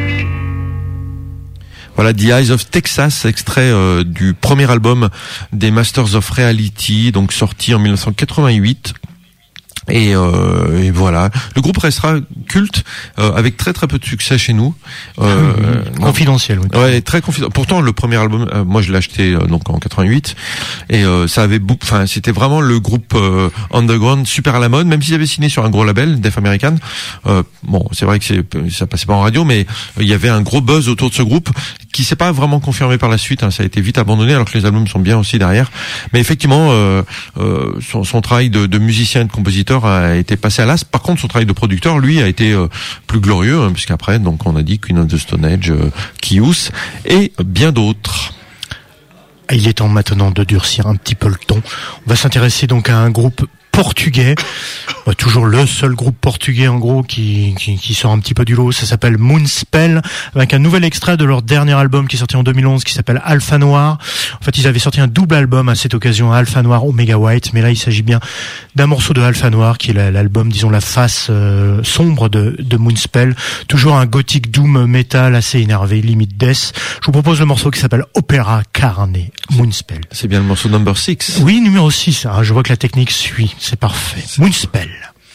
Speaker 3: Voilà, The Eyes of Texas, extrait euh, du premier album des Masters of Reality, donc sorti en dix-neuf cent quatre-vingt-huit. Et, euh, et voilà, le groupe restera culte euh, avec très très peu de succès chez nous. Euh,
Speaker 2: mmh, confidentiel. Oui.
Speaker 3: Ouais, très confidentiel. Pourtant, le premier album, euh, moi je l'ai acheté euh, donc en quatre-vingt-huit, et euh, ça avait, beaucoup, enfin c'était vraiment le groupe euh, underground super à la mode, même s'ils avaient signé sur un gros label, Def American. Euh, bon, c'est vrai que c'est, ça passait pas en radio, mais il y avait un gros buzz autour de ce groupe qui s'est pas vraiment confirmé par la suite. Hein, ça a été vite abandonné, alors que les albums sont bien aussi derrière. Mais effectivement, euh, euh, son, son travail de, de musicien et de compositeur a été passé à l'as. Par contre, son travail de producteur, lui, a été euh, plus glorieux, hein, puisqu'après, donc, on a dit Queen of the Stone Age, euh, Kyuss et bien d'autres.
Speaker 2: Il est temps maintenant de durcir un petit peu le ton. On va s'intéresser donc à un groupe portugais. Bah, toujours le seul groupe portugais en gros qui, qui, qui sort un petit peu du lot. Ça s'appelle Moonspell, avec un nouvel extrait de leur dernier album qui est sorti en deux mille onze qui s'appelle Alpha Noir. En fait, ils avaient sorti un double album à cette occasion, Alpha Noir, Omega White, mais là il s'agit bien d'un morceau de Alpha Noir qui est l'album, disons la face euh, sombre de, de Moonspell. Toujours un gothic doom metal assez énervé, limite death. Je vous propose le morceau qui s'appelle Opera Carne, Moonspell.
Speaker 3: C'est bien le morceau number six.
Speaker 2: Oui, numéro six. Ah, je vois que la technique suit. C'est parfait. Moonspell.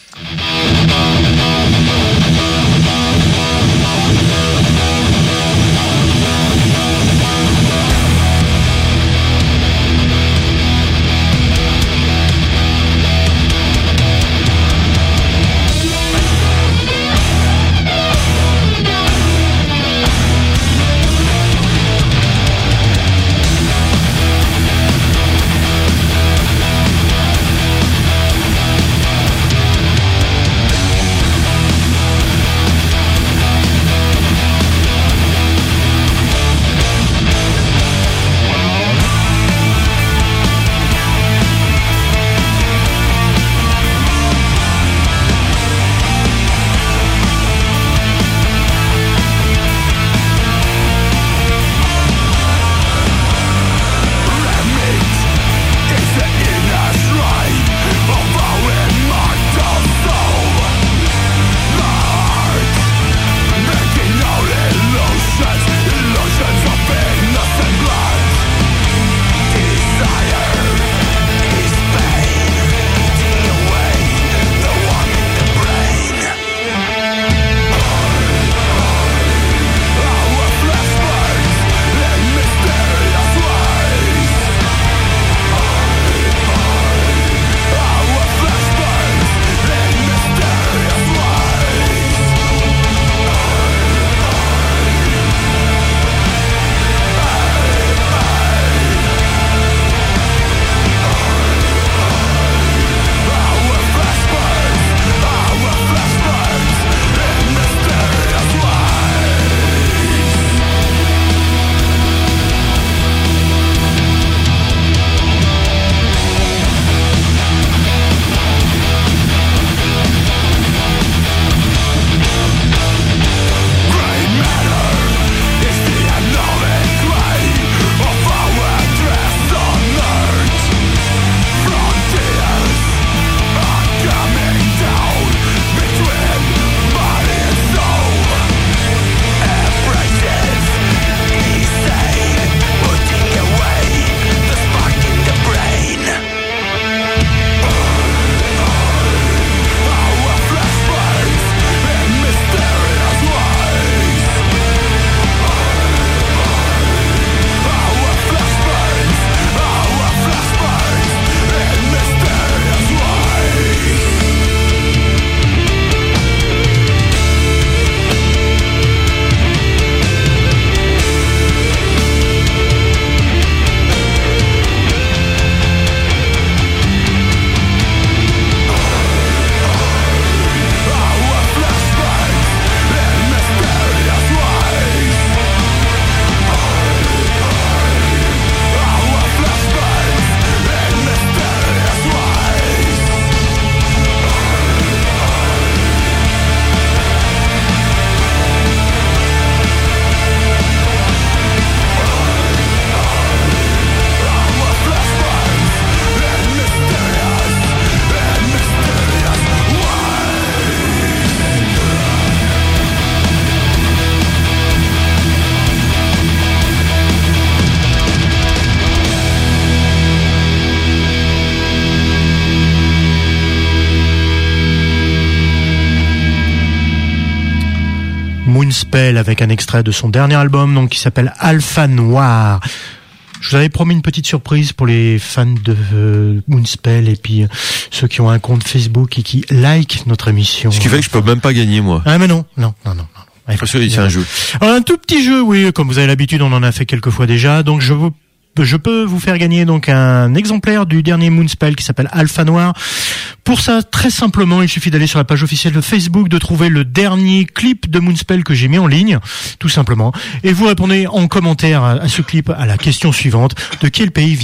Speaker 2: Moonspell avec un extrait de son dernier album donc qui s'appelle Alpha Noir. Je vous avais promis une petite surprise pour les fans de euh, Moonspell et puis euh, ceux qui ont un compte Facebook et qui like notre émission.
Speaker 3: Ce qui fait que je peux même pas gagner moi.
Speaker 2: Ah mais non, non, non, non. non.
Speaker 3: Parce que c'est un jeu.
Speaker 2: Alors, un tout petit jeu, oui, comme vous avez l'habitude, on en a fait quelques fois déjà. Donc je vous Je peux vous faire gagner donc un exemplaire du dernier Moonspell qui s'appelle Alpha Noir. Pour ça, très simplement, il suffit d'aller sur la page officielle de Facebook, de trouver le dernier clip de Moonspell que j'ai mis en ligne, tout simplement. Et vous répondez en commentaire à ce clip à la question suivante. De quel pays vient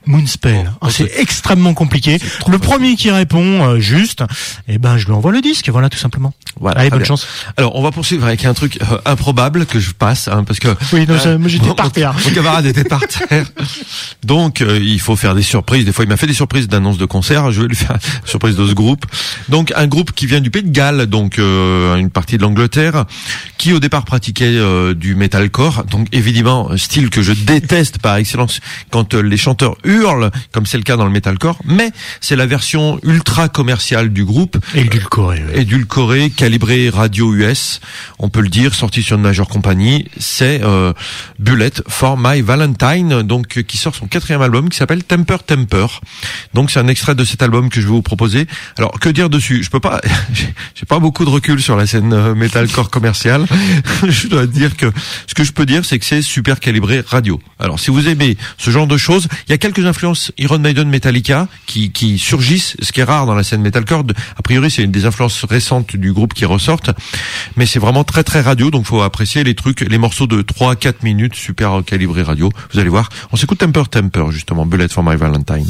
Speaker 2: Moonspell.
Speaker 3: Oh,
Speaker 2: Ah, c'est
Speaker 3: c'est-
Speaker 2: extrêmement compliqué. Le premier qui répond euh, juste, eh ben je lui envoie le disque. Voilà, tout simplement.
Speaker 3: Voilà,
Speaker 2: Allez,
Speaker 3: très
Speaker 2: bonne
Speaker 3: bien.
Speaker 2: chance.
Speaker 3: Alors, on va poursuivre avec un truc euh, improbable que je passe, hein, parce que
Speaker 2: Oui, non,
Speaker 3: euh,
Speaker 2: ça- moi, j'étais
Speaker 3: mon-
Speaker 2: par terre.
Speaker 3: Mon camarade était par terre. Donc, euh, il faut faire des surprises. Des fois, il m'a fait des surprises d'annonces de concerts. Je vais lui faire une surprise de ce groupe. Donc, un groupe qui vient du Pays de Galles, donc euh, une partie de l'Angleterre, qui au départ pratiquait euh, du metalcore. Donc, évidemment, un style que je déteste par excellence quand euh, les chanteurs hurlent, comme c'est le cas dans le metalcore. Mais c'est la version ultra commerciale du groupe.
Speaker 2: Édulcoré. oui.
Speaker 3: Édulcoré, calibré radio U S, on peut le dire, sorti sur une Major Company, c'est euh, Bullet for My Valentine, donc euh, qui sort son quatrième album qui s'appelle Temper Temper. Donc c'est un extrait de cet album que je vais vous proposer. Alors que dire dessus ? Je peux pas, j'ai j'ai pas beaucoup de recul sur la scène euh, metalcore commerciale. Je dois dire que ce que je peux dire, c'est que c'est super calibré radio. Alors si vous aimez ce genre de choses, il y a quelques influences Iron Maiden, Metallica qui qui surgissent, ce qui est rare dans la scène metalcore. De- A priori, c'est une des influences récentes du groupe qui ressortent, mais c'est vraiment très très radio, donc faut apprécier les trucs, les morceaux de trois à quatre minutes, super calibrés radio. Vous allez voir. On s'écoute Temper Temper, justement, Bullet for My Valentine.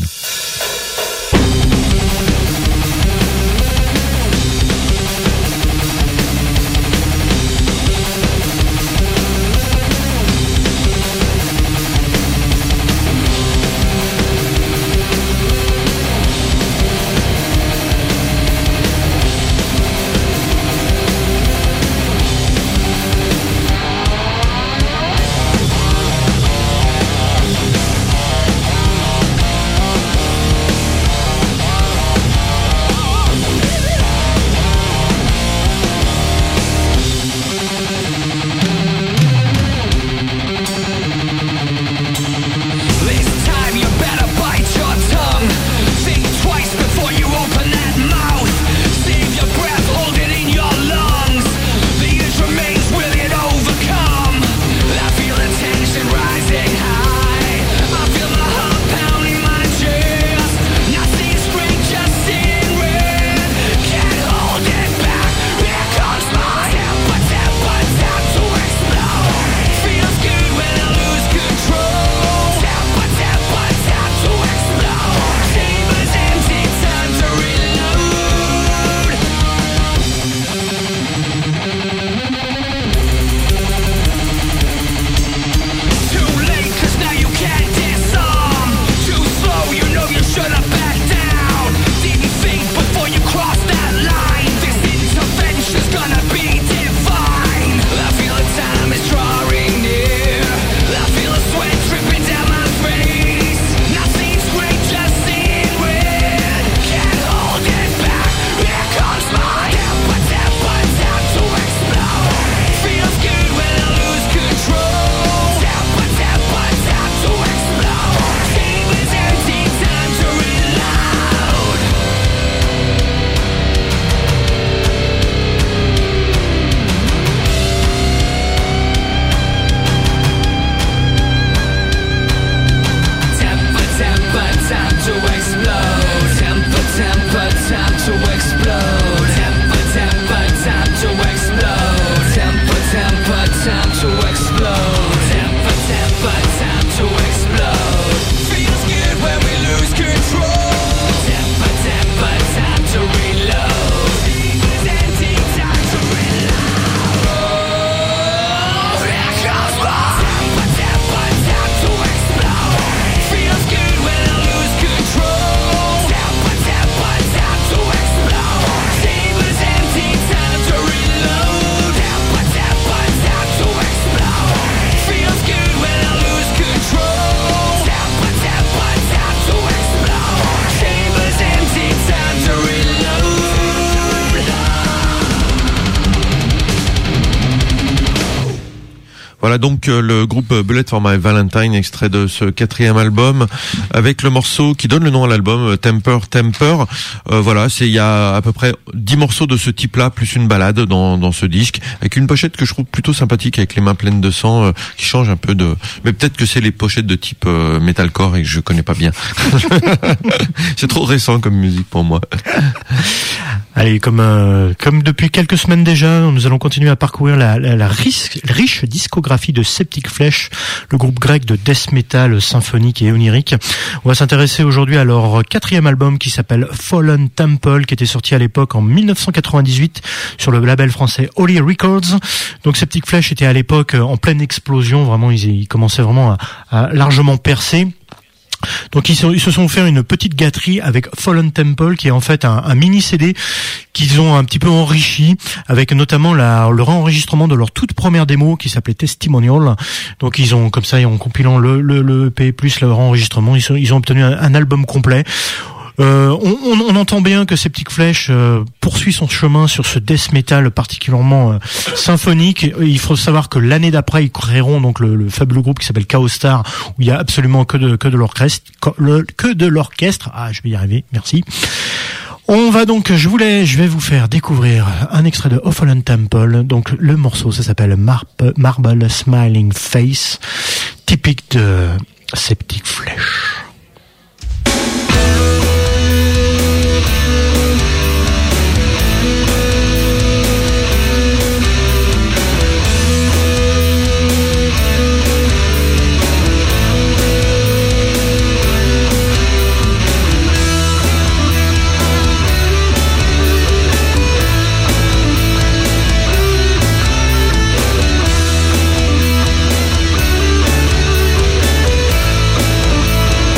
Speaker 4: This time you better bite your tongue. Think twice before you open that mouth. Save your breath, hold it in your lungs. The urge remains, will it overcome? I feel the tension rising high. I feel the heart pounding my chest. Nothing strange, just in red. Can't hold it back. Here comes my temper, temper, time to explode. Feels good when I lose control. Temper, temper, time to explode. Chambers empty, time to reload. Too late, cause now you can't disarm. Too slow, you know you should have backed down. Didn't think before you crossed that line. This intervention's gonna be divine. I feel the time is drawing near. I feel the sweat dripping down my face. Nothing's great, just in red. Can't hold it back. Here comes my temper, temper, time to explode. Feels good when I lose control. Temper, temper, time to explode. Chambers empty, time to reload. Temper, temper, time to explode. Temper, temper, time to explode. Temper, temper, time to explode. Temper, temper, time to explode. Temper, temper, time to explode. Feels good when we lose control. Temper, temper, time to reload. It's empty, time to reload. Here comes more. Temper, temper, time to explode. Feels good when I lose control. Temper, temper, time to explode. Chambers empty, time to reload. Temper, temper, time to explode. Feels good when I lose control. Temper, temper, time to explode. Chambers empty, time to reload.
Speaker 3: Voilà donc euh, le groupe Bullet for My Valentine, extrait de ce quatrième album, avec le morceau qui donne le nom à l'album, euh, Temper Temper. Euh, voilà, c'est il y a à peu près dix morceaux de ce type-là, plus une balade dans dans ce disque, avec une pochette que je trouve plutôt sympathique, avec les mains pleines de sang, euh, qui change un peu de. Mais peut-être que c'est les pochettes de type euh, metalcore et que je connais pas bien. C'est trop récent comme musique pour moi.
Speaker 2: Allez, comme euh, comme depuis quelques semaines déjà, nous allons continuer à parcourir la, la, la riche, riche discographie de Septic Flesh, le groupe grec de death metal symphonique et onirique. On va s'intéresser aujourd'hui à leur quatrième album qui s'appelle Fallen Temple, qui était sorti à l'époque en dix-neuf cent quatre-vingt-dix-huit sur le label français Holy Records. Donc Septic Flesh était à l'époque en pleine explosion, vraiment ils, ils commençaient vraiment à, à largement percer. Donc ils, sont, ils se sont fait une petite gâterie avec Fallen Temple, qui est en fait un, un mini C D qu'ils ont un petit peu enrichi, avec notamment la, le réenregistrement de leur toute première démo qui s'appelait Testimonial. Donc ils ont comme ça, en compilant le, le, le E P plus le réenregistrement, ils, sont, ils ont obtenu un, un album complet. Euh, on, on, on entend bien que Septic Flesh euh, poursuit son chemin sur ce death metal particulièrement euh, symphonique. Il faut savoir que l'année d'après, ils créeront donc le, le fabuleux groupe qui s'appelle Chaos Star, où il y a absolument que de que de l'orchestre, que de l'orchestre. Ah, je vais y arriver. Merci. On va donc, je voulais, je vais vous faire découvrir un extrait de Fallen Temple. Donc le morceau, ça s'appelle Marble, Marble Smiling Face, typique de Septic Flesh.
Speaker 4: Thank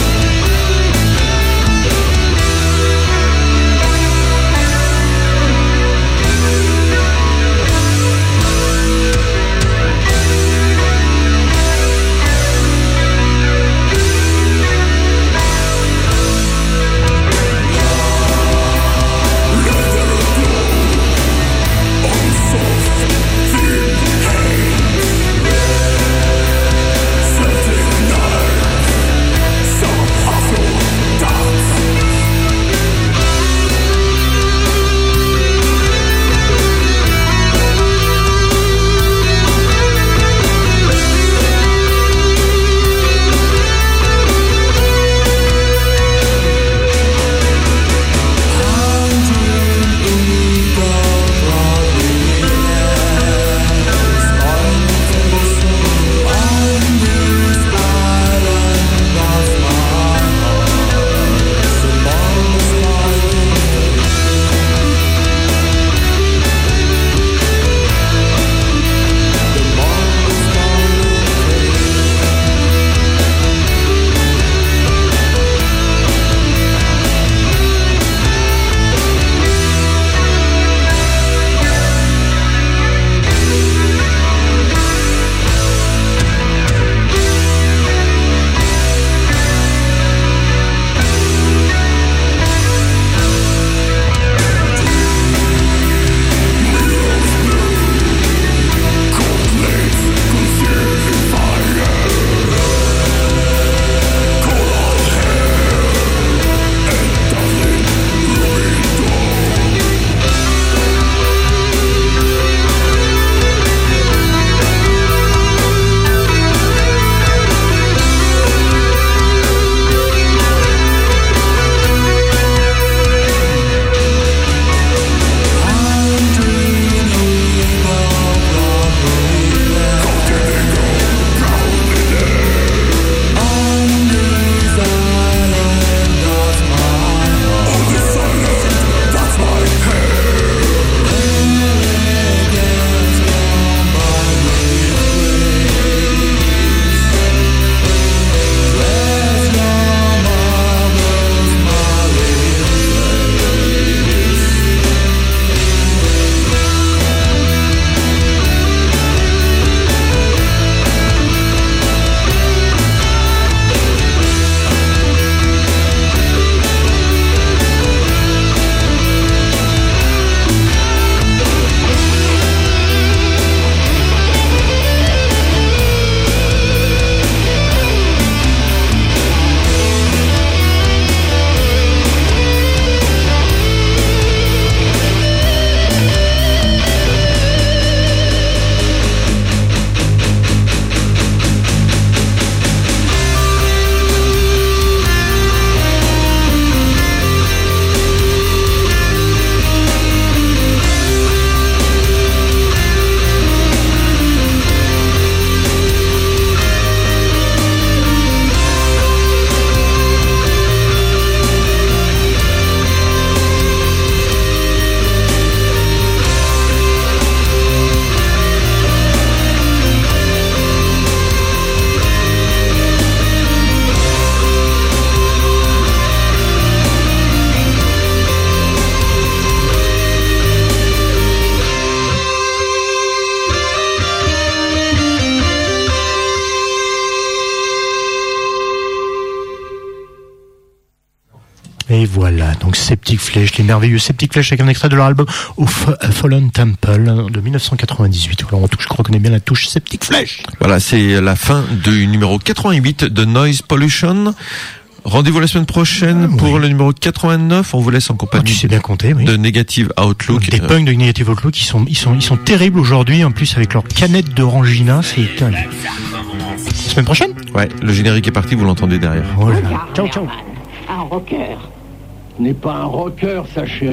Speaker 2: Voilà, donc Septic Flesh, les merveilleux Septic Flesh avec un extrait de leur album Of a Fallen Temple de dix-neuf cent quatre-vingt-dix-huit. Voilà, on touche, je reconnais bien la touche Septic Flesh.
Speaker 3: Voilà, c'est la fin du numéro quatre-vingt-huit de Noise Pollution. Rendez-vous la semaine prochaine ah, pour oui. le numéro quatre-vingt-neuf. On vous laisse en compagnie.
Speaker 2: Ah, tu sais bien compter, oui.
Speaker 3: De Negative Outlook.
Speaker 2: Des punks de Negative Outlook, ils sont, ils sont, ils sont terribles aujourd'hui. En plus, avec leur canette d'orangina, c'est terrible. La semaine prochaine?
Speaker 3: Ouais, le générique est parti, vous l'entendez derrière.
Speaker 2: Voilà.
Speaker 5: Ciao, ciao. Un rocker. N'est pas un rocker, sachez.